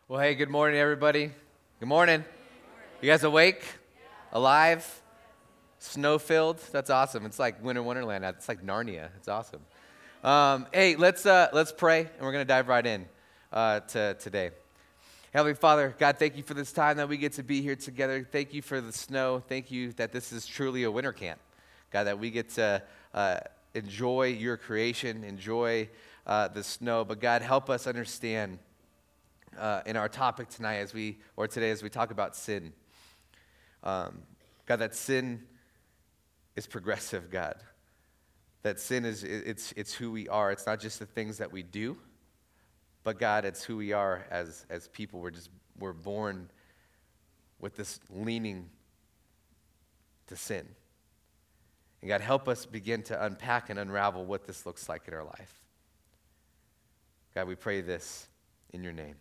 Well, hey, good morning, everybody. Good morning. You guys awake? Alive? Snow-filled? That's awesome. It's like Winter Wonderland. It's like Narnia. It's awesome. Hey, let's pray, and we're going to dive right in to today. Heavenly Father, God, thank you for this time that we get to be here together. Thank you for the snow. Thank you that this is truly a winter camp. God, that we get to enjoy your creation, enjoy the snow. But God, help us understand in our topic today as we talk about sin. God, that sin is progressive, God. That sin it's who we are. It's not just the things that we do, but God, it's who we are as people. We're born with this leaning to sin. And God, help us begin to unpack and unravel what this looks like in our life. God, we pray this in your name.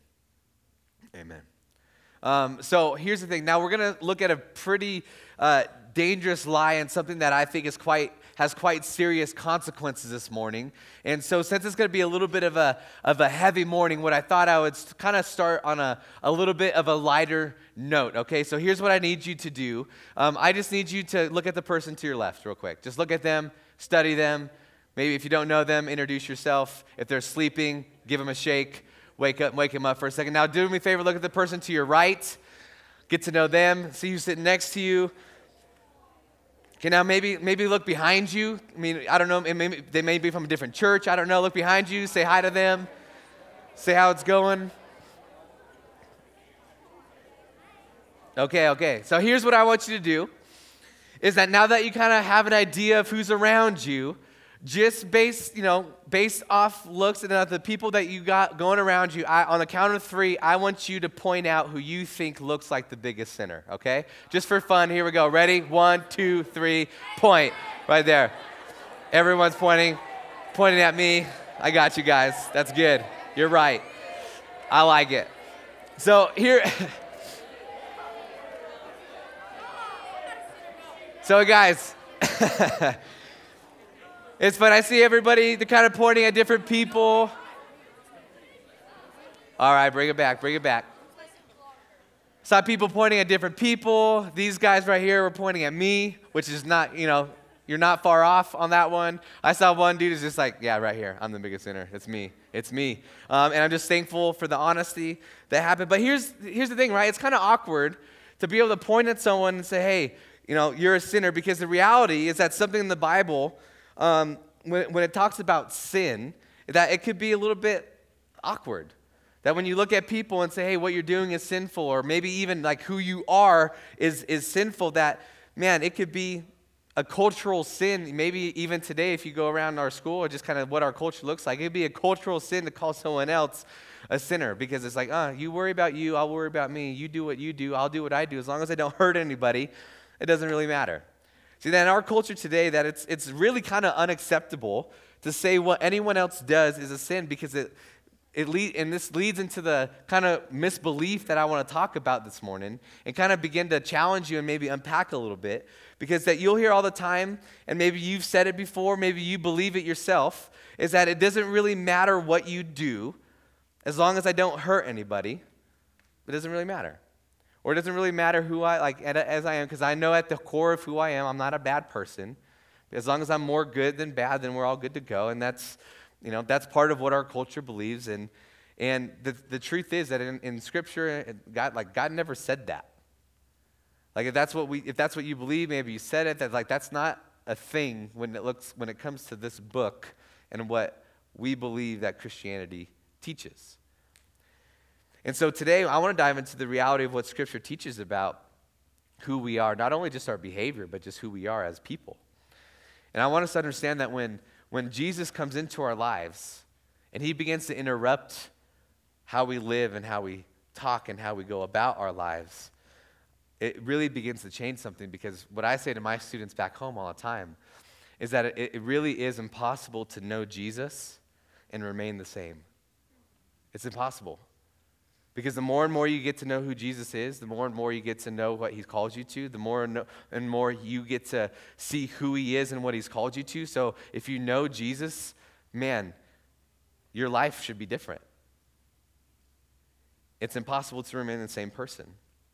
Amen. So here's the thing. Now we're going to look at a pretty dangerous lie and something that I think has quite serious consequences this morning. And so since it's going to be a little bit of a heavy morning, what I thought I would kind of start on a little bit of a lighter note. Okay, so here's what I need you to do. I just need you to look at the person to your left real quick. Just look at them, study them. Maybe if you don't know them, introduce yourself. If they're sleeping, give them a shake. Wake him up for a second. Now, do me a favor, look at the person to your right. Get to know them. See who's sitting next to you. Okay, now maybe look behind you. I mean, I don't know. They may be from a different church. I don't know. Look behind you. Say hi to them. Say how it's going. Okay. So here's what I want you to do. Is that now that you kind of have an idea of who's around you, just based off looks and the people that you got going around you, on the count of 3, I want you to point out who you think looks like the biggest sinner, okay? Just for fun, here we go. Ready? 1, 2, 3, point. Right there. Everyone's pointing at me. I got you guys. That's good. You're right. I like it. So here... So guys... It's fun. I see everybody, they're kind of pointing at different people. All right, bring it back. Saw people pointing at different people. These guys right here were pointing at me, which is not, you're not far off on that one. I saw one dude who's just like, yeah, right here. I'm the biggest sinner. It's me. And I'm just thankful for the honesty that happened. But here's the thing, right? It's kind of awkward to be able to point at someone and say, hey, you're a sinner, because the reality is that something in the Bible, when it talks about sin, that it could be a little bit awkward. That when you look at people and say, hey, what you're doing is sinful, or maybe even like who you are is sinful, that, man, it could be a cultural sin. Maybe even today, if you go around our school, or just kind of what our culture looks like, it could be a cultural sin to call someone else a sinner, because it's like, you worry about you, I'll worry about me. You do what you do, I'll do what I do. As long as I don't hurt anybody, it doesn't really matter. See, that in our culture today, that it's really kind of unacceptable to say what anyone else does is a sin, because this leads into the kind of misbelief that I want to talk about this morning, and kind of begin to challenge you and maybe unpack a little bit, because that you'll hear all the time, and maybe you've said it before, maybe you believe it yourself, is that it doesn't really matter what you do, as long as I don't hurt anybody, it doesn't really matter. Or it doesn't really matter who as I am, because I know at the core of who I am, I'm not a bad person. As long as I'm more good than bad, then we're all good to go. And that's part of what our culture believes. And the truth is that in Scripture, God never said that. Like if that's what you believe, maybe you said it. That's not a thing when it comes to this book and what we believe that Christianity teaches. And so today, I want to dive into the reality of what Scripture teaches about who we are, not only just our behavior, but just who we are as people. And I want us to understand that when Jesus comes into our lives and he begins to interrupt how we live and how we talk and how we go about our lives, it really begins to change something, because what I say to my students back home all the time is that it really is impossible to know Jesus and remain the same. It's impossible. Because the more and more you get to know who Jesus is, the more and more you get to know what he's called you to, the more and more you get to see who he is and what he's called you to. So if you know Jesus, man, your life should be different. it's impossible to remain the same person.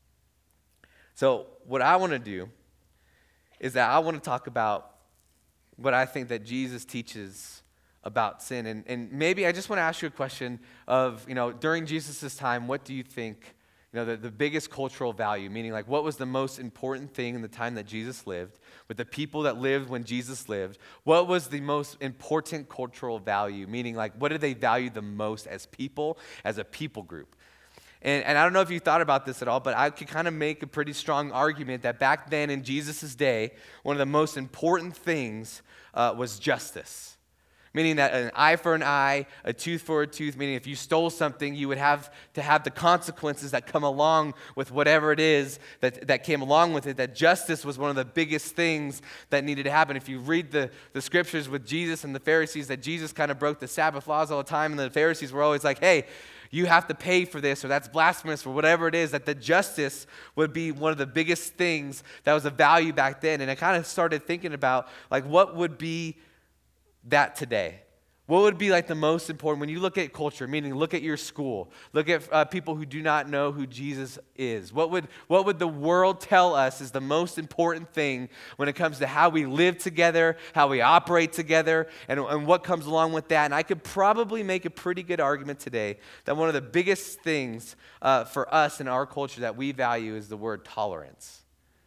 So what I want to do is that I want to talk about what I think that Jesus teaches about sin. And maybe I just want to ask you a question of, during Jesus' time, what do you think, the biggest cultural value, meaning like what was the most important thing in the time that Jesus lived, with the people that lived when Jesus lived? What was the most important cultural value, meaning like what did they value the most as people, as a people group? And I don't know if you thought about this at all, but I could kind of make a pretty strong argument that back then in Jesus' day, one of the most important things was justice. Meaning that an eye for an eye, a tooth for a tooth, meaning if you stole something, you would have to have the consequences that come along with whatever it is that came along with it, that justice was one of the biggest things that needed to happen. If you read the scriptures with Jesus and the Pharisees, that Jesus kind of broke the Sabbath laws all the time, and the Pharisees were always like, hey, you have to pay for this, or that's blasphemous, or whatever it is, that the justice would be one of the biggest things that was of value back then. And I kind of started thinking about, like, what would be that today? What would be like the most important when you look at culture, meaning look at your school, look at people who do not know who Jesus is? What would the world tell us is the most important thing when it comes to how we live together, how we operate together, and what comes along with that? And I could probably make a pretty good argument today that one of the biggest things for us in our culture that we value is the word tolerance.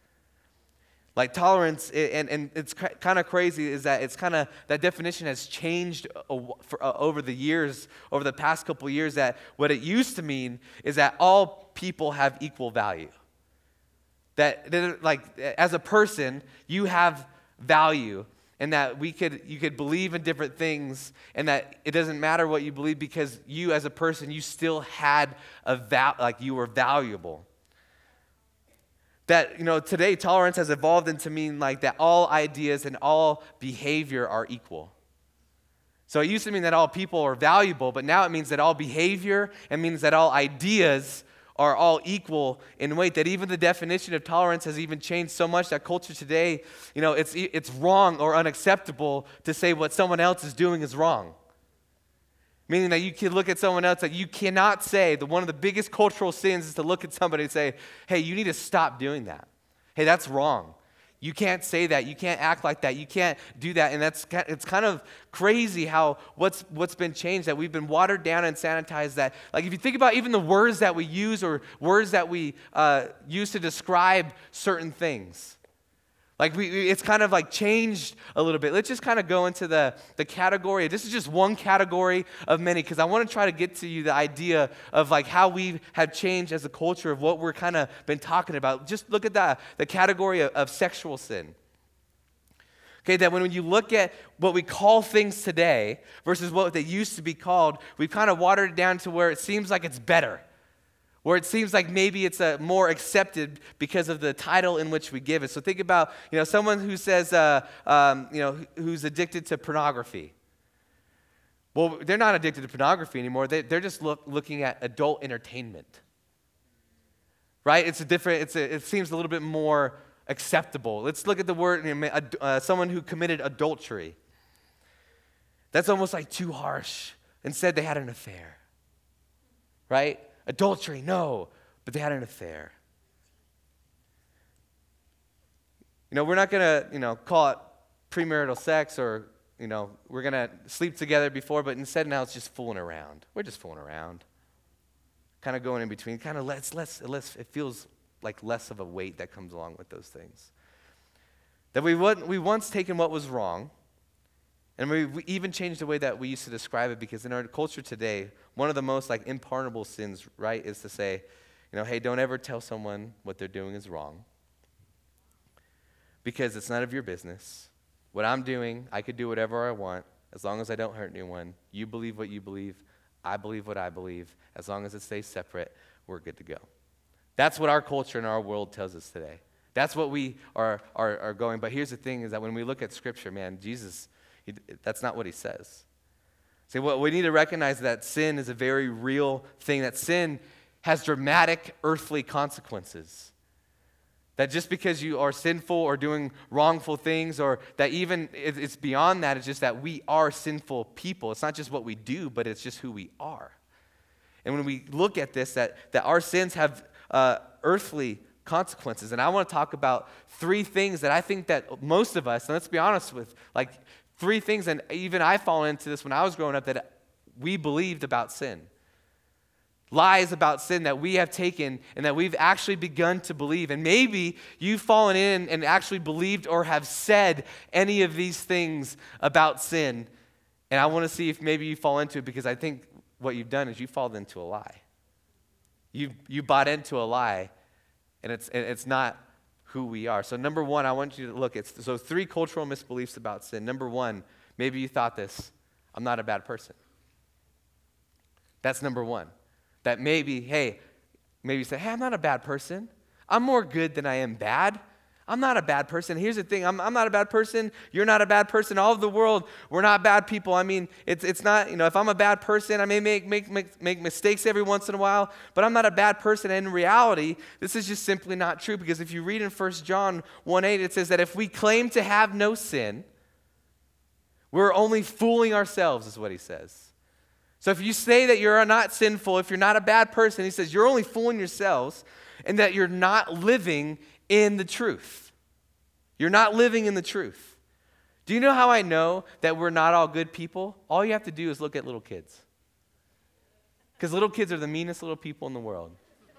Like tolerance, and it's kind of crazy, is that it's kind of, that definition has changed over the years, over the past couple of years, that what it used to mean is that all people have equal value. That like, as a person, you have value, and that you could believe in different things, and that it doesn't matter what you believe because you as a person, you still had like you were valuable. That, today tolerance has evolved into mean like that all ideas and all behavior are equal. So it used to mean that all people are valuable, but now it means that all behavior, and means that all ideas are all equal in weight. That even the definition of tolerance has even changed so much that culture today, it's wrong or unacceptable to say what someone else is doing is wrong. Meaning that you can look at someone else, that you cannot say that one of the biggest cultural sins is to look at somebody and say, hey, you need to stop doing that. Hey, that's wrong. You can't say that. You can't act like that. You can't do that. And it's kind of crazy how what's been changed, that we've been watered down and sanitized. That, like, if you think about even the words that we use, or words that we use to describe certain things, like it's kind of like changed a little bit. Let's just kind of go into the category. This is just one category of many, because I want to try to get to you the idea of like how we have changed as a culture of what we're kind of been talking about. Just look at the category of sexual sin. Okay, that when you look at what we call things today versus what they used to be called, we've kind of watered it down to where it seems like it's better. Where it seems like maybe it's more accepted because of the title in which we give it. So think about, someone who says, who's addicted to pornography. Well, they're not addicted to pornography anymore. They're just looking at adult entertainment, right? It seems a little bit more acceptable. Let's look at the word, someone who committed adultery. That's almost like too harsh. Instead, they had an affair, right? Adultery, no, but they had an affair. We're not going to, call it premarital sex, or, we're going to sleep together before, but instead now it's just fooling around. We're just fooling around. Kind of going in between, kind of it feels like less of a weight that comes along with those things. That we once taken what was wrong, and we even changed the way that we used to describe it, because in our culture today, one of the most like unpardonable sins, right, is to say, hey, don't ever tell someone what they're doing is wrong, because it's none of your business. What I'm doing, I could do whatever I want as long as I don't hurt anyone. You believe what you believe. I believe what I believe. As long as it stays separate, we're good to go. That's what our culture and our world tells us today. That's what we are going. But here's the thing, is that when we look at Scripture, man, Jesus, that's not what he says. See, what we need to recognize, that sin is a very real thing, that sin has dramatic earthly consequences. That just because you are sinful or doing wrongful things, or that even it's beyond that, it's just that we are sinful people. It's not just what we do, but it's just who we are. And when we look at this, that our sins have earthly consequences. And I want to talk about 3 things that I think that most of us, and let's be honest with, like 3 things, and even I fall into this when I was growing up, that we believed about sin. Lies about sin that we have taken and that we've actually begun to believe. And maybe you've fallen in and actually believed or have said any of these things about sin. And I want to see if maybe you fall into it, because I think what you've done is you fall into a lie. You bought into a lie, and it's not who we are. So number 1, I want you to look at 3 cultural misbeliefs about sin. Number 1, maybe you thought this: I'm not a bad person. That's number 1. That maybe you say, hey, I'm not a bad person. I'm more good than I am bad. I'm not a bad person. Here's the thing, I'm not a bad person. You're not a bad person. All of the world, we're not bad people. I mean, it's not, if I'm a bad person, I may make mistakes every once in a while, but I'm not a bad person. And in reality, this is just simply not true, because if you read in 1 John 1:8, it says that if we claim to have no sin, we're only fooling ourselves, is what he says. So if you say that you're not sinful, if you're not a bad person, he says you're only fooling yourselves, and that you're not living in the truth. You're not living in the truth. Do you know how I know that we're not all good people? All you have to do is look at little kids. Because little kids are the meanest little people in the world.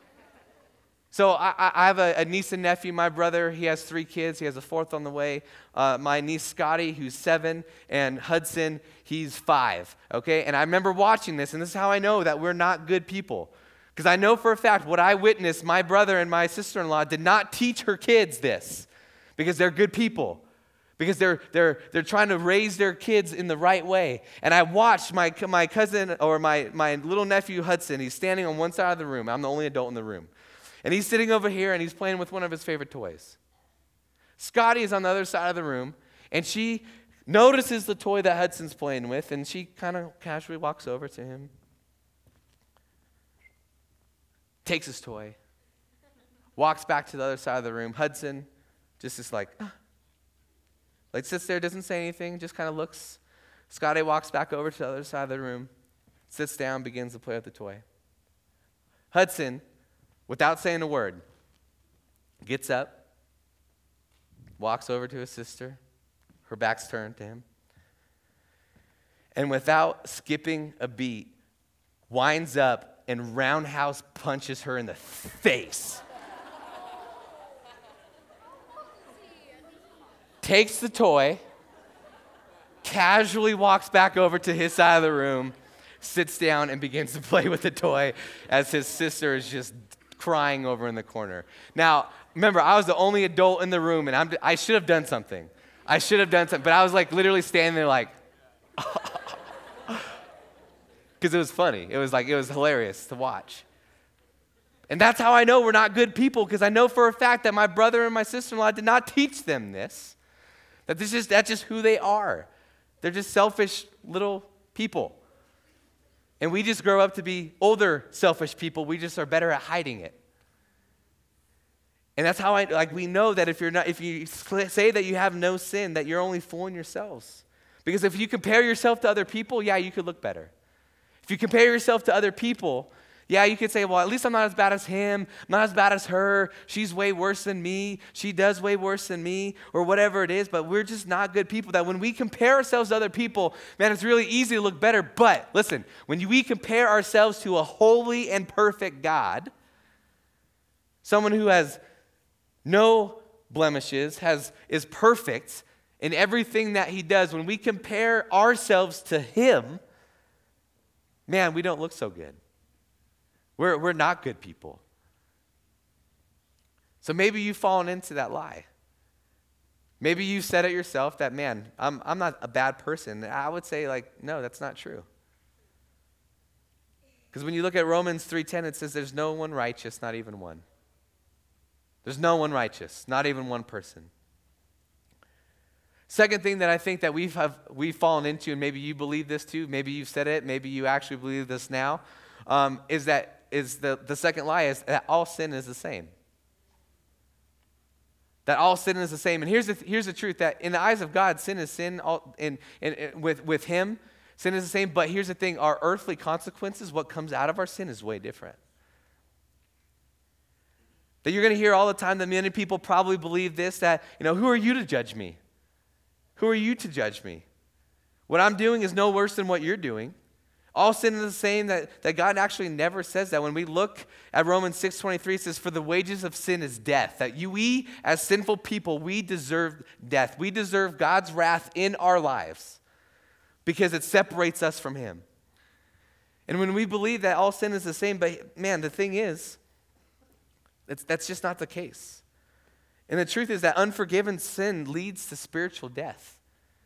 So I have a niece and nephew. My brother, he has 3 kids. He has a 4th on the way. My niece Scotty, who's 7, and Hudson, he's 5. Okay, and I remember watching this, and this is how I know that we're not good people. Because I know for a fact what I witnessed, my brother and my sister-in-law did not teach her kids this, because they're good people. Because they're trying to raise their kids in the right way. And I watched my cousin, or my little nephew Hudson. He's standing on one side of the room. I'm the only adult in the room. And he's sitting over here, and he's playing with one of his favorite toys. Scotty is on the other side of the room, and she notices the toy that Hudson's playing with, and she kind of casually walks over to him, takes his toy, walks back to the other side of the room. Hudson just is like sits there, doesn't say anything, just kind of looks. Scotty walks back over to the other side of the room, sits down, begins to play with the toy. Hudson, without saying a word, gets up, walks over to his sister, her back's turned to him, and without skipping a beat, winds up and roundhouse punches her in the face. Takes the toy, casually walks back over to his side of the room, sits down, and begins to play with the toy as his sister is just crying over in the corner. Now, remember, I was the only adult in the room, and I should have done something. But I was like literally standing there like, because it was funny. It was hilarious to watch. And that's how I know we're not good people, because I know for a fact that my brother and my sister-in-law did not teach them this. That's just who they are. They're just selfish little people. And we just grow up to be older, selfish people. We just are better at hiding it. And that's how we know that if you say that you have no sin, that you're only fooling yourselves. Because if you compare yourself to other people, yeah, you could look better. If you compare yourself to other people, yeah, you could say, well, at least I'm not as bad as him, I'm not as bad as her, she's way worse than me, she does way worse than me, or whatever it is, but we're just not good people. That when we compare ourselves to other people, man, it's really easy to look better. But listen, when we compare ourselves to a holy and perfect God, someone who has no blemishes, is perfect in everything that he does, when we compare ourselves to him, man, we don't look so good. We're not good people. So maybe you've fallen into that lie. Maybe you said it yourself that, man, I'm not a bad person. I would say, no, that's not true. Because when you look at Romans 3:10, it says there's no one righteous, not even one. There's no one righteous, not even one person. Second thing that I think that we've fallen into, and maybe you believe this too, maybe you've said it, maybe you actually believe this now, is the second lie is that all sin is the same. That all sin is the same. And here's the truth, that in the eyes of God, sin is sin. With him, Sin is the same, but here's the thing. Our earthly consequences, what comes out of our sin is way different. That you're going to hear all the time that many people probably believe this, that, who are you to judge me? Who are you to judge me? What I'm doing is no worse than what you're doing. All sin is the same, that God actually never says that. When we look at Romans 6:23, it says, for the wages of sin is death. That we, as sinful people, we deserve death. We deserve God's wrath in our lives because it separates us from him. And when we believe that all sin is the same, but man, the thing is, that's just not the case. And the truth is that unforgiven sin leads to spiritual death.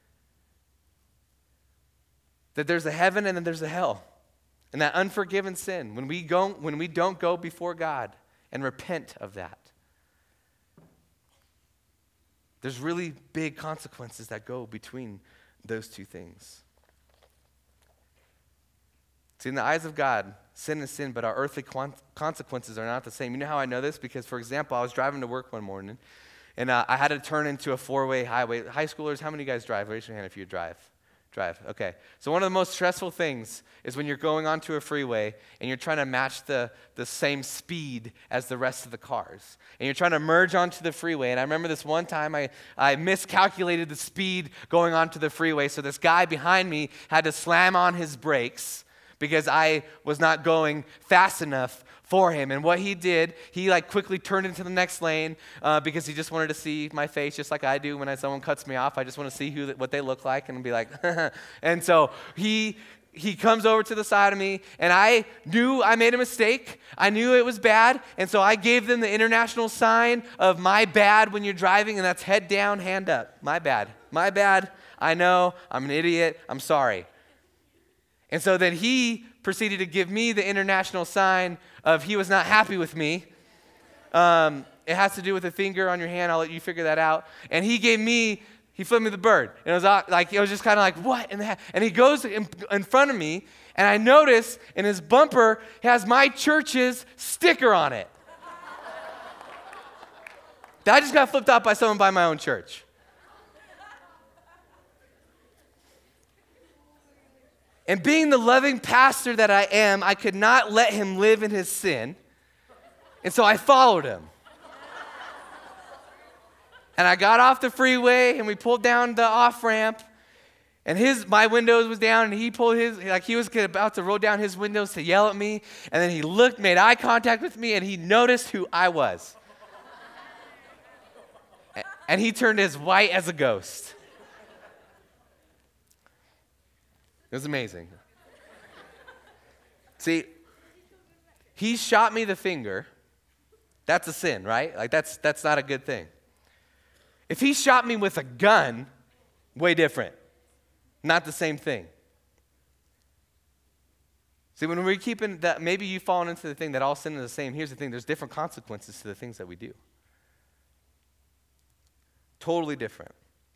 That there's a heaven and then there's a hell. And that unforgiven sin, when we don't go before God and repent of that, there's really big consequences that go between those two things. See, in the eyes of God, sin is sin, but our earthly consequences are not the same. You know how I know this? Because, for example, I was driving to work one morning, and I had to turn into a four-way highway. High schoolers, how many of you guys drive? Raise your hand if you drive. Okay. So one of the most stressful things is when you're going onto a freeway and you're trying to match the same speed as the rest of the cars. And you're trying to merge onto the freeway. And I remember this one time I miscalculated the speed going onto the freeway. So this guy behind me had to slam on his brakes because I was not going fast enough for him. And what he did, he quickly turned into the next lane because he just wanted to see my face, just like I do when someone cuts me off. I just want to see what they look like and be like, and so he comes over to the side of me, and I knew I made a mistake. I knew it was bad, and so I gave them the international sign of my bad when you're driving, and that's head down, hand up. My bad. I know, I'm an idiot, I'm sorry. And so then he proceeded to give me the international sign of he was not happy with me. It has to do with the finger on your hand. I'll let you figure that out. And he flipped me the bird. And it was just kind of like, what? And he goes in front of me, and I notice in his bumper, he has my church's sticker on it. I just got flipped off by someone by my own church. And being the loving pastor that I am, I could not let him live in his sin. And so I followed him. And I got off the freeway, and we pulled down the off-ramp. And my windows was down, and he pulled his, he was about to roll down his windows to yell at me. And then he made eye contact with me, and he noticed who I was. And he turned as white as a ghost. It was amazing. See, he shot me the finger. That's a sin, right? That's not a good thing. If he shot me with a gun, way different. Not the same thing. See, when we're keeping that, maybe you've fallen into the thing that all sin is the same. Here's the thing, there's different consequences to the things that we do. Totally different.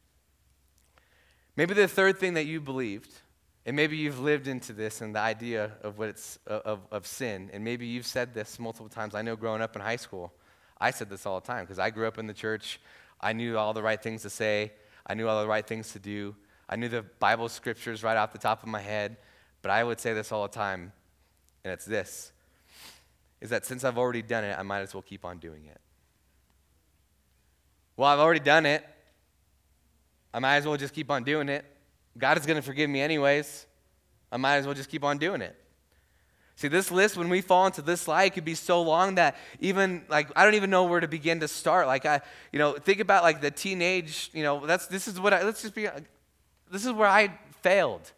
Maybe the third thing that you believed, and maybe you've lived into this and the idea of what it's of sin, and maybe you've said this multiple times. I know growing up in high school, I said this all the time because I grew up in the church. I knew all the right things to say. I knew all the right things to do. I knew the Bible scriptures right off the top of my head. But I would say this all the time, and it's this, is that since I've already done it, I might as well keep on doing it. Well, I've already done it. I might as well just keep on doing it. God is going to forgive me anyways. I might as well just keep on doing it. See, this list, when we fall into this slide, it could be so long that even, I don't even know where to begin to start. Think about, the teenage, this is where I failed.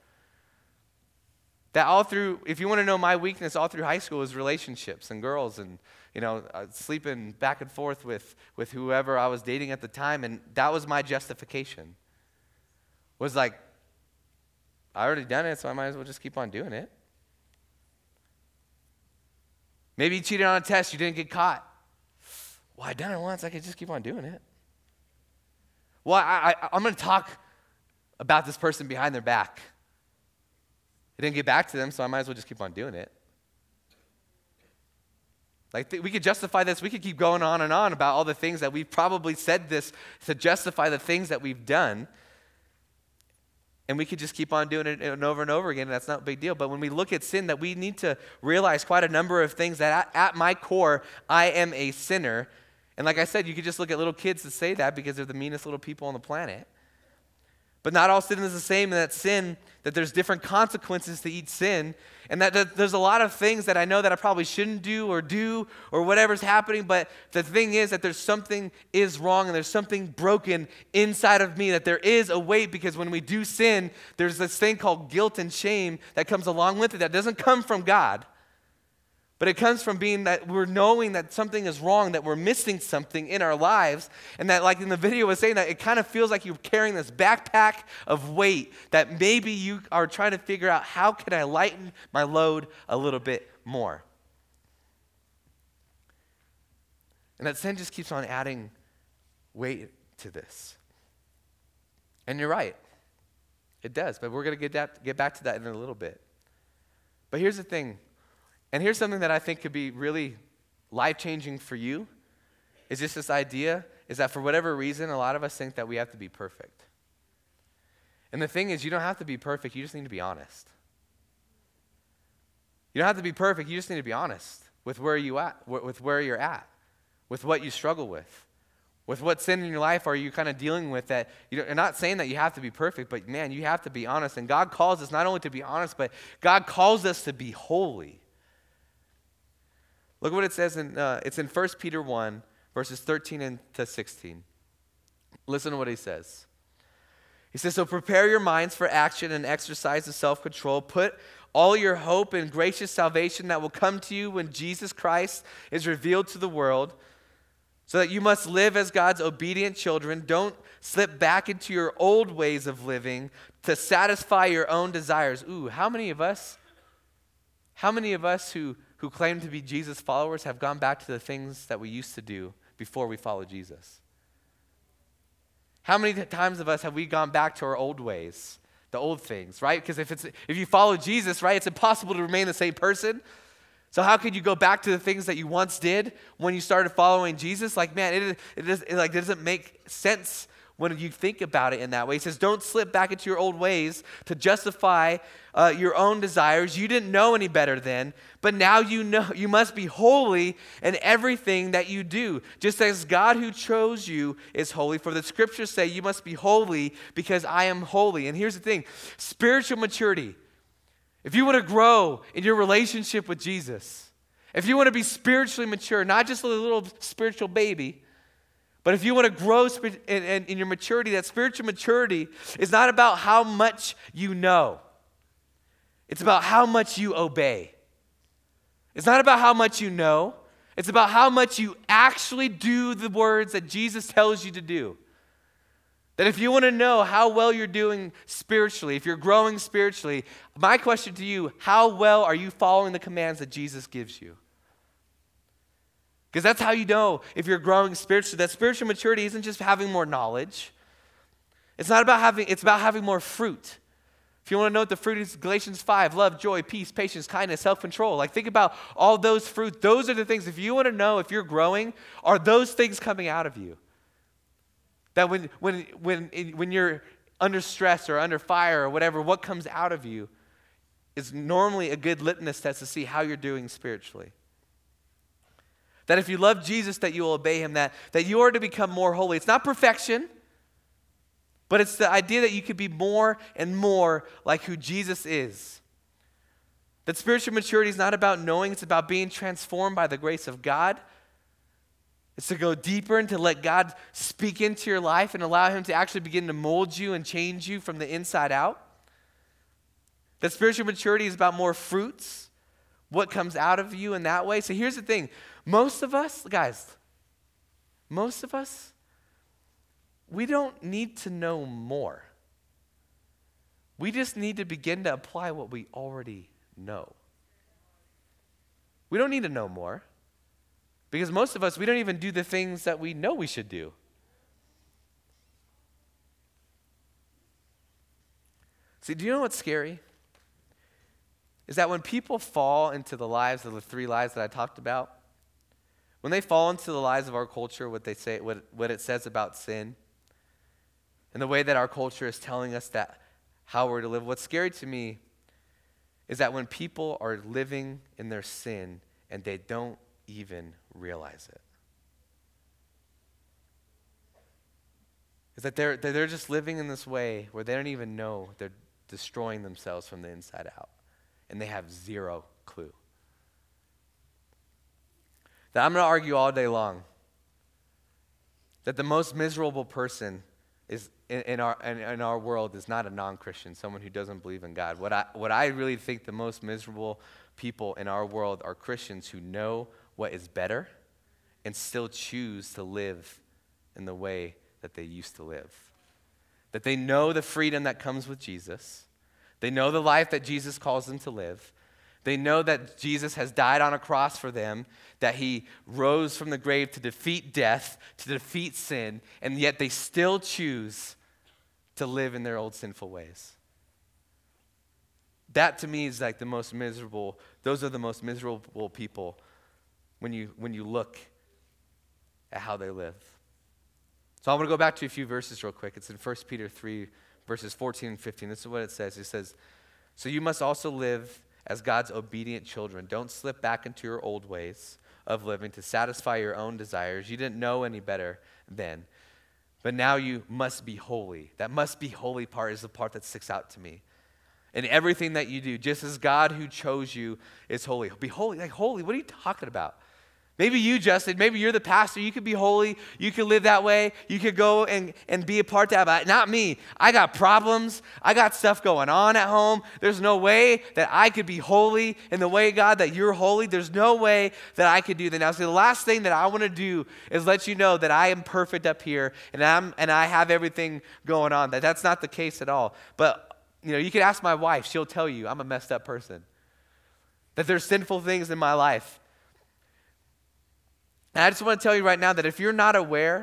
That if you want to know my weakness, all through high school was relationships and girls and, sleeping back and forth with whoever I was dating at the time, and that was my justification. Was I already done it, so I might as well just keep on doing it. Maybe you cheated on a test, you didn't get caught. Well, I done it once, I could just keep on doing it. Well, I'm going to talk about this person behind their back. It didn't get back to them, so I might as well just keep on doing it. We could justify this. We could keep going on and on about all the things that we've probably said this to justify the things that we've done. And we could just keep on doing it over and over again, and that's not a big deal. But when we look at sin, that we need to realize quite a number of things that at my core, I am a sinner. And like I said, you could just look at little kids that say that because they're the meanest little people on the planet. But not all sin is the same, and that sin, that there's different consequences to each sin, and that there's a lot of things that I know that I probably shouldn't do or whatever's happening, but the thing is that there's something is wrong and there's something broken inside of me, that there is a weight, because when we do sin, there's this thing called guilt and shame that comes along with it that doesn't come from God. But it comes from being that we're knowing that something is wrong, that we're missing something in our lives, and that, like in the video was saying, that it kind of feels like you're carrying this backpack of weight that maybe you are trying to figure out, how can I lighten my load a little bit more? And that sin just keeps on adding weight to this. And you're right, it does, but we're going to get back to that in a little bit. But here's the thing. And here's something that I think could be really life-changing for you, is just this idea, is that for whatever reason, a lot of us think that we have to be perfect. And the thing is, you don't have to be perfect, you just need to be honest. You don't have to be perfect, you just need to be honest with where you're at, with what you struggle with what sin in your life are you kind of dealing with, that you're not saying that you have to be perfect, but man, you have to be honest. And God calls us not only to be honest, but God calls us to be holy. Look what it says it's in 1 Peter 1, verses 13 to 16. Listen to what he says. He says, so prepare your minds for action and exercise the self-control. Put all your hope in gracious salvation that will come to you when Jesus Christ is revealed to the world, so that you must live as God's obedient children. Don't slip back into your old ways of living to satisfy your own desires. Ooh, how many of us who claim to be Jesus followers have gone back to the things that we used to do before we followed Jesus? How many times of us have we gone back to our old ways, the old things, right? Because if you follow Jesus, right, it's impossible to remain the same person. So how could you go back to the things that you once did when you started following Jesus? Like, man, it doesn't make sense when you think about it in that way. He says, don't slip back into your old ways to justify your own desires. You didn't know any better then, but now you know. You must be holy in everything that you do, just as God who chose you is holy. For the scriptures say, you must be holy because I am holy. And here's the thing, spiritual maturity. If you want to grow in your relationship with Jesus, if you want to be spiritually mature, not just a little spiritual baby, but if you want to grow in your maturity, that spiritual maturity is not about how much you know. It's about how much you obey. It's not about how much you know. It's about how much you actually do the words that Jesus tells you to do. That if you want to know how well you're doing spiritually, if you're growing spiritually, my question to you, how well are you following the commands that Jesus gives you? Because that's how you know if you're growing spiritually. That spiritual maturity isn't just having more knowledge. It's about having more fruit. If you want to know what the fruit is, Galatians 5, love, joy, peace, patience, kindness, self-control. Like, think about all those fruits. Those are the things, if you want to know if you're growing, are those things coming out of you? That when you're under stress or under fire or whatever, what comes out of you is normally a good litmus test to see how you're doing spiritually. That if you love Jesus, that you will obey him, that you are to become more holy. It's not perfection, but it's the idea that you could be more and more like who Jesus is. That spiritual maturity is not about knowing, it's about being transformed by the grace of God. It's to go deeper and to let God speak into your life and allow him to actually begin to mold you and change you from the inside out. That spiritual maturity is about more fruits, what comes out of you in that way. So here's the thing. Most of us, we don't need to know more. We just need to begin to apply what we already know. We don't need to know more. Because most of us, we don't even do the things that we know we should do. See, do you know what's scary? Is that when people fall into the lives of the three lies that I talked about, when they fall into the lies of our culture, what it says about sin, and the way that our culture is telling us that how we're to live. What's scary to me is that when people are living in their sin and they don't even realize it. Is that they're just living in this way where they don't even know they're destroying themselves from the inside out. And they have zero clue. That I'm going to argue all day long that the most miserable person is in our world is not a non-Christian, someone who doesn't believe in God. What I really think the most miserable people in our world are Christians who know what is better and still choose to live in the way that they used to live. That they know the freedom that comes with Jesus. They know the life that Jesus calls them to live. They know that Jesus has died on a cross for them, that he rose from the grave to defeat death, to defeat sin, and yet they still choose to live in their old sinful ways. That to me is like the most miserable, those are the most miserable people when you look at how they live. So I want to go back to a few verses real quick. It's in 1 Peter 3, verses 14 and 15. This is what it says. It says, "So you must also live as God's obedient children. Don't slip back into your old ways of living to satisfy your own desires. You didn't know any better then, but now you must be holy." That must be holy part is the part that sticks out to me. In everything that you do, just as God who chose you is holy. Be holy. Like holy, what are you talking about? Maybe you, Justin, maybe you're the pastor. You could be holy. You could live that way. You could go and be a part of that. But not me. I got problems. I got stuff going on at home. There's no way that I could be holy in the way, God, that you're holy. There's no way that I could do that. Now, so the last thing that I want to do is let you know that I am perfect up here and I have everything going on. That's not the case at all. But, you can ask my wife. She'll tell you I'm a messed up person. That there's sinful things in my life. And I just want to tell you right now that if you're not aware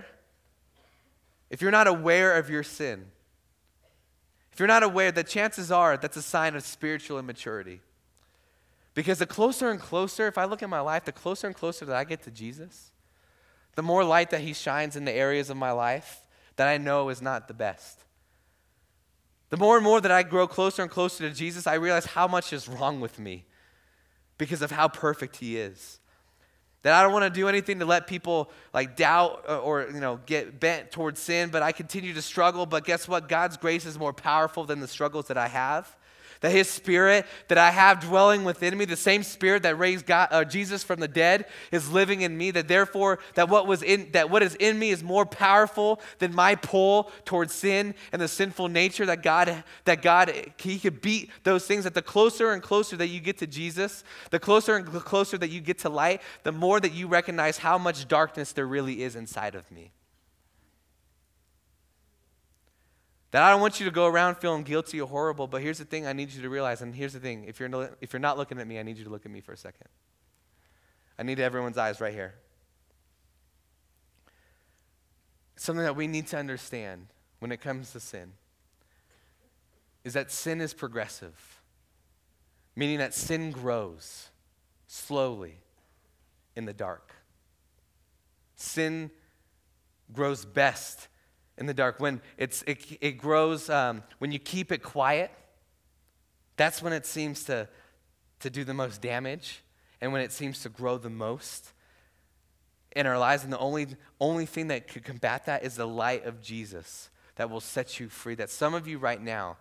of your sin, if you're not aware, that chances are that's a sign of spiritual immaturity. Because the closer and closer, if I look at my life, the closer and closer that I get to Jesus, the more light that he shines in the areas of my life that I know is not the best. The more and more that I grow closer and closer to Jesus, I realize how much is wrong with me because of how perfect he is. That I don't want to do anything to let people doubt or get bent towards sin, but I continue to struggle. But guess what? God's grace is more powerful than the struggles that I have. That his spirit that I have dwelling within me, the same spirit that raised Jesus from the dead is living in me. That therefore, that what is in me is more powerful than my pull towards sin and the sinful nature that God, he could beat those things. That the closer and closer that you get to Jesus, the closer and closer that you get to light, the more that you recognize how much darkness there really is inside of me. That I don't want you to go around feeling guilty or horrible, but here's the thing I need you to realize, and here's the thing, if you're not looking at me, I need you to look at me for a second. I need everyone's eyes right here. Something that we need to understand when it comes to sin is that sin is progressive, meaning that sin grows slowly in the dark. Sin grows best in the dark. When it grows, when you keep it quiet, that's when it seems to do the most damage and when it seems to grow the most in our lives. And the only thing that could combat that is the light of Jesus that will set you free. That some of you right now,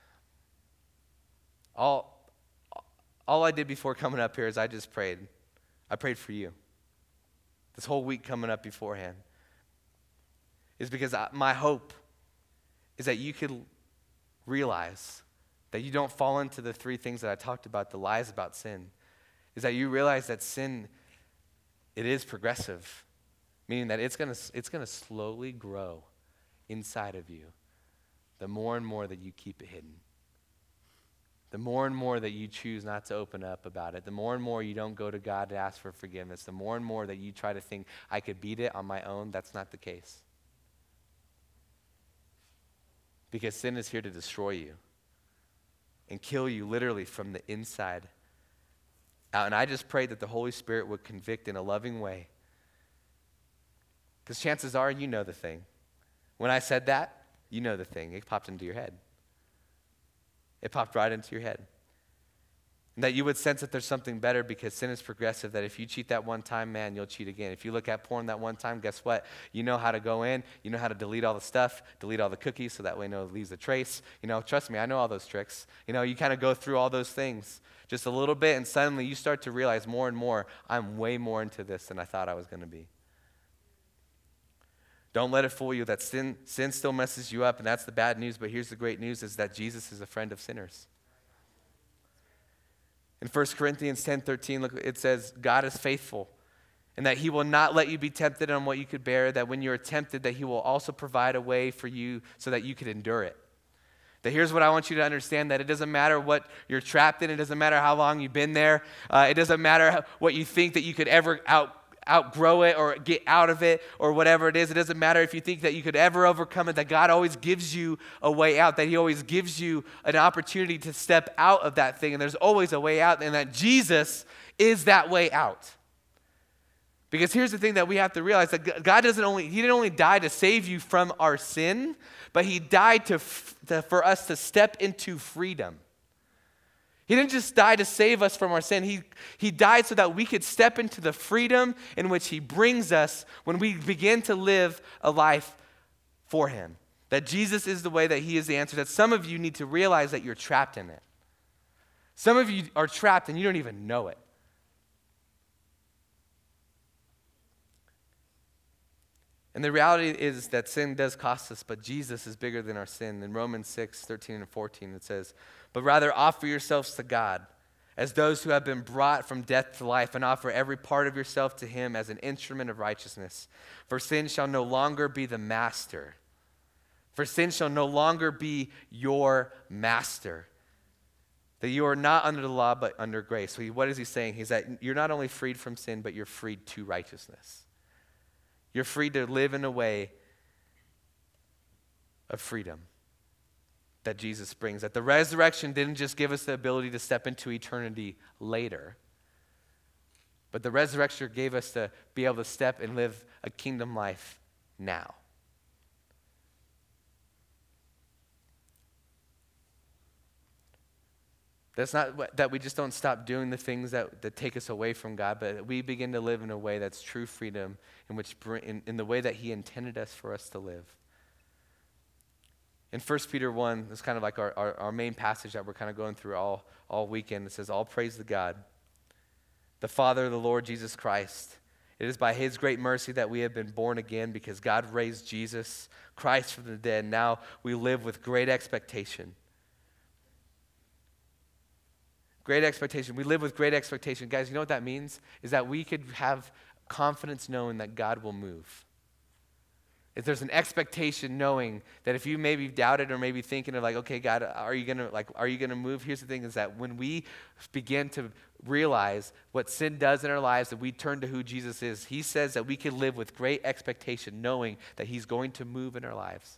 all I did before coming up here is I just prayed. I prayed for you. This whole week coming up beforehand. Is because my hope is that you could realize that you don't fall into the three things that I talked about, the lies about sin, is that you realize that sin, it is progressive, meaning that it's gonna slowly grow inside of you the more and more that you keep it hidden. The more and more that you choose not to open up about it, the more and more you don't go to God to ask for forgiveness, the more and more that you try to think, I could beat it on my own, that's not the case. Because sin is here to destroy you and kill you literally from the inside out. And I just pray that the Holy Spirit would convict in a loving way. Because chances are you know the thing. When I said that, you know the thing. It popped into your head. It popped right into your head. And that you would sense that there's something better because sin is progressive, that if you cheat that one time, man, you'll cheat again. If you look at porn that one time, guess what? You know how to go in, you know how to delete all the stuff, delete all the cookies so that way no it leaves a trace. Trust me, I know all those tricks. You kind of go through all those things just a little bit, and suddenly you start to realize more and more, I'm way more into this than I thought I was going to be. Don't let it fool you that sin still messes you up, and that's the bad news, but here's the great news is that Jesus is a friend of sinners. In 1 Corinthians 10:13, look, it says, God is faithful, and that he will not let you be tempted on what you could bear, that when you are tempted, that he will also provide a way for you so that you could endure it. That here's what I want you to understand, that it doesn't matter what you're trapped in, it doesn't matter how long you've been there, it doesn't matter what you think that you could ever outgrow it or get out of it or whatever it is. It doesn't matter if you think that you could ever overcome it, that God always gives you a way out, that he always gives you an opportunity to step out of that thing, and there's always a way out, and that Jesus is that way out. Because here's the thing that we have to realize, that God he didn't only die to save you from our sin, but he died for us to step into freedom. He didn't just die to save us from our sin. He died so that we could step into the freedom in which he brings us when we begin to live a life for him. That Jesus is the way, that he is the answer. That some of you need to realize that you're trapped in it. Some of you are trapped and you don't even know it. And the reality is that sin does cost us, but Jesus is bigger than our sin. In Romans 6:13 and 14, it says, but rather offer yourselves to God as those who have been brought from death to life, and offer every part of yourself to him as an instrument of righteousness. For sin shall no longer be the master. For sin shall no longer be your master. That you are not under the law, but under grace. So what is he saying? He's that you're not only freed from sin, but you're freed to righteousness. You're free to live in a way of freedom that Jesus brings. That the resurrection didn't just give us the ability to step into eternity later, but the resurrection gave us to be able to step and live a kingdom life now. That's not that we just don't stop doing the things that take us away from God, but we begin to live in a way that's true freedom, in the way that he intended us for us to live. In 1 Peter 1, it's kind of like our main passage that we're kind of going through all weekend. It says, all praise to God, the Father of the Lord Jesus Christ. It is by his great mercy that we have been born again, because God raised Jesus Christ from the dead. Now we live with great expectation. Great expectation. We live with great expectation. Guys, you know what that means? Is that we could have confidence knowing that God will move. If there's an expectation knowing that if you maybe doubted or maybe thinking of like, okay, God, are you gonna move? Here's the thing, is that when we begin to realize what sin does in our lives, that we turn to who Jesus is, he says that we can live with great expectation knowing that he's going to move in our lives.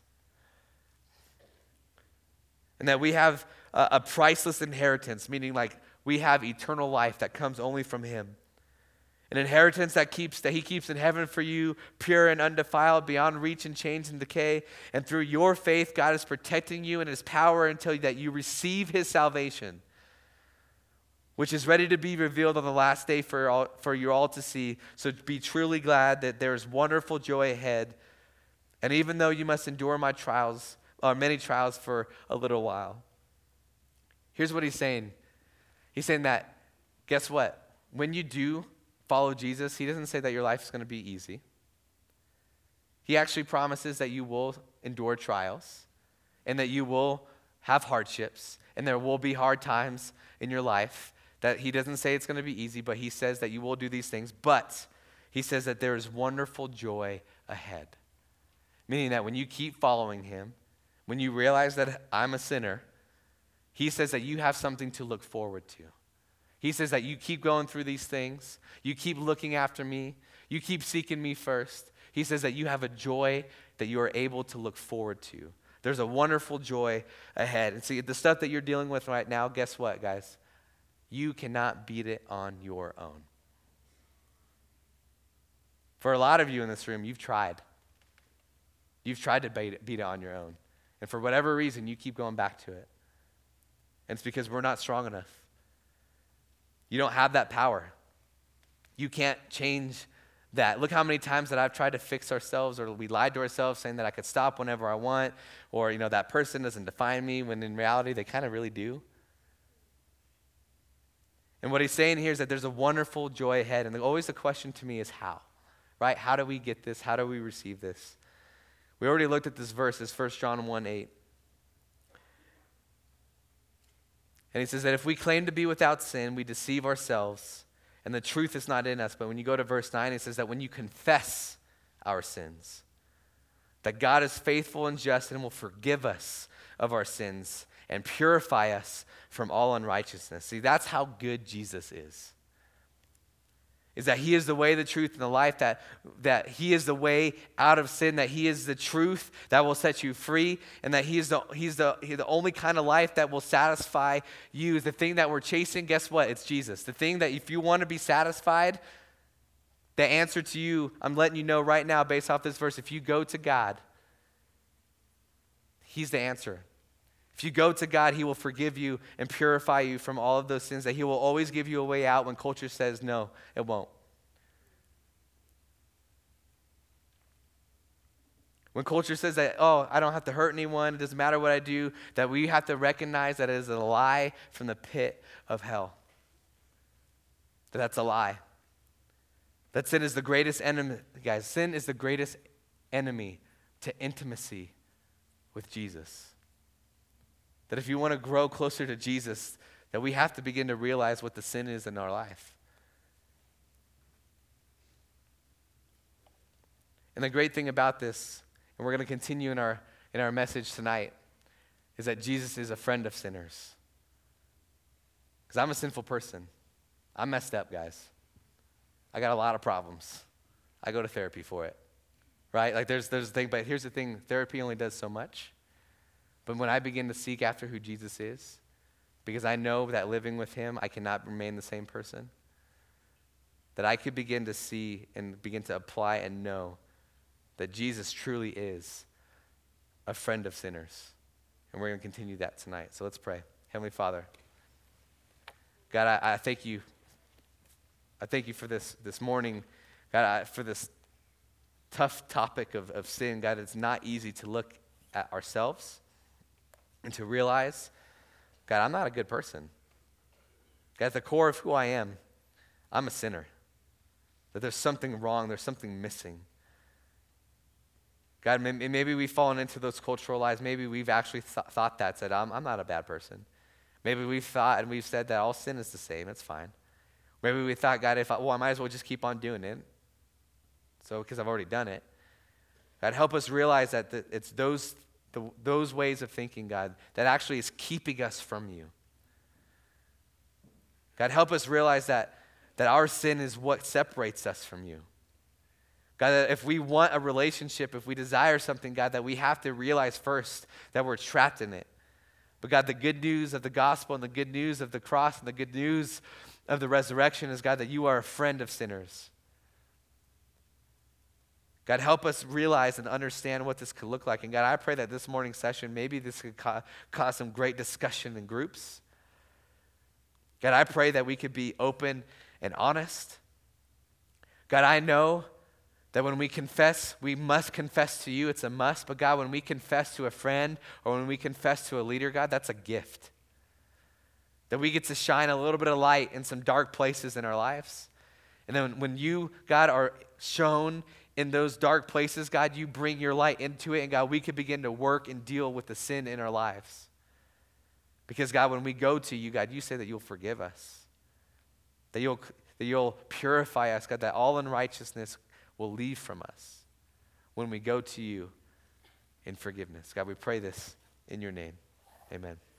And that we have a priceless inheritance, meaning like we have eternal life that comes only from him. An inheritance that he keeps in heaven for you, pure and undefiled, beyond reach and change and decay. And through your faith, God is protecting you in his power until that you receive his salvation, which is ready to be revealed on the last day for you all to see. So be truly glad that there is wonderful joy ahead. And even though you must endure many trials for a little while. Here's what he's saying. He's saying that, guess what? When you do follow Jesus, he doesn't say that your life is going to be easy. He actually promises that you will endure trials and that you will have hardships and there will be hard times in your life. That he doesn't say it's going to be easy, but he says that you will do these things. But he says that there is wonderful joy ahead. Meaning that when you keep following him, when you realize that I'm a sinner, he says that you have something to look forward to. He says that you keep going through these things, you keep looking after me, you keep seeking me first. He says that you have a joy that you are able to look forward to. There's a wonderful joy ahead. And see, the stuff that you're dealing with right now, guess what, guys? You cannot beat it on your own. For a lot of you in this room, you've tried. You've tried to beat it on your own. And for whatever reason, you keep going back to it. And it's because we're not strong enough. You don't have that power. You can't change that. Look how many times that I've tried to fix ourselves, or we lied to ourselves saying that I could stop whenever I want, or that person doesn't define me, when in reality they kind of really do. And what he's saying here is that there's a wonderful joy ahead. And always the question to me is how, right? How do we get this? How do we receive this? We already looked at this verse. It's 1 John 1:8. And he says that if we claim to be without sin, we deceive ourselves, and the truth is not in us. But when you go to verse 9, it says that when you confess our sins, that God is faithful and just and will forgive us of our sins and purify us from all unrighteousness. See, that's how good Jesus is that he is the way, the truth, and the life, that he is the way out of sin, that he is the truth that will set you free, and that he's the only kind of life that will satisfy you. The thing that we're chasing, guess what? It's Jesus. The thing that if you want to be satisfied, the answer to you, I'm letting you know right now based off this verse, if you go to God, he's the answer. If you go to God, he will forgive you and purify you from all of those sins, that he will always give you a way out when culture says no, it won't. When culture says that, oh, I don't have to hurt anyone, it doesn't matter what I do, that we have to recognize that it is a lie from the pit of hell. That's a lie. That sin is the greatest enemy, guys. Sin is the greatest enemy to intimacy with Jesus. That if you want to grow closer to Jesus, that we have to begin to realize what the sin is in our life. And the great thing about this, and we're going to continue in our message tonight, is that Jesus is a friend of sinners. Because I'm a sinful person. I'm messed up, guys. I got a lot of problems. I go to therapy for it, right? Like there's a thing, but here's the thing, therapy only does so much. But when I begin to seek after who Jesus is, because I know that living with him, I cannot remain the same person, that I could begin to see and begin to apply and know that Jesus truly is a friend of sinners. And we're going to continue that tonight. So let's pray. Heavenly Father, God, I thank you. I thank you for this morning, God, for this tough topic of sin. God, it's not easy to look at ourselves and to realize, God, I'm not a good person. God, at the core of who I am, I'm a sinner. That there's something wrong, there's something missing. God, maybe we've fallen into those cultural lies. Maybe we've actually thought that, said, I'm not a bad person. Maybe we've thought and we've said that all sin is the same, it's fine. Maybe we thought, God, I might as well just keep on doing it. So, because I've already done it. God, help us realize that it's those ways of thinking, God, that actually is keeping us from you. God, help us realize that our sin is what separates us from you. God, that if we want a relationship, if we desire something, God, that we have to realize first that we're trapped in it. But God, the good news of the gospel and the good news of the cross and the good news of the resurrection is, God, that you are a friend of sinners. God, help us realize and understand what this could look like. And God, I pray that this morning's session, maybe this could cause some great discussion in groups. God, I pray that we could be open and honest. God, I know that when we confess, we must confess to you. It's a must. But God, when we confess to a friend or when we confess to a leader, God, that's a gift. That we get to shine a little bit of light in some dark places in our lives. And then when you, God, are shown in those dark places, God, you bring your light into it. And God, we can begin to work and deal with the sin in our lives. Because God, when we go to you, God, you say that you'll forgive us. That you'll purify us, God, that all unrighteousness will leave from us when we go to you in forgiveness. God, we pray this in your name. Amen.